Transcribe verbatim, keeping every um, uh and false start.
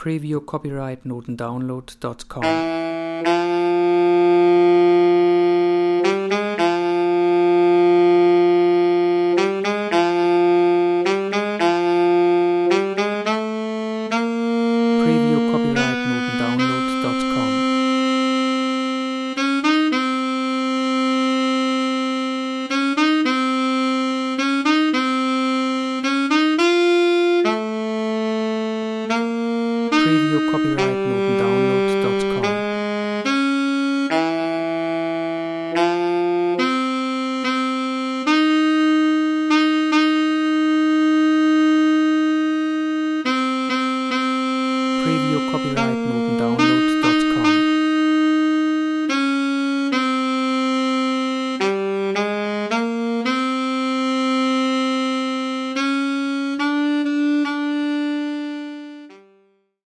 preview copyright notendownload dot com. preview copyright notendownload dot com. preview copyright notendownload dot com. preview copyright notendownload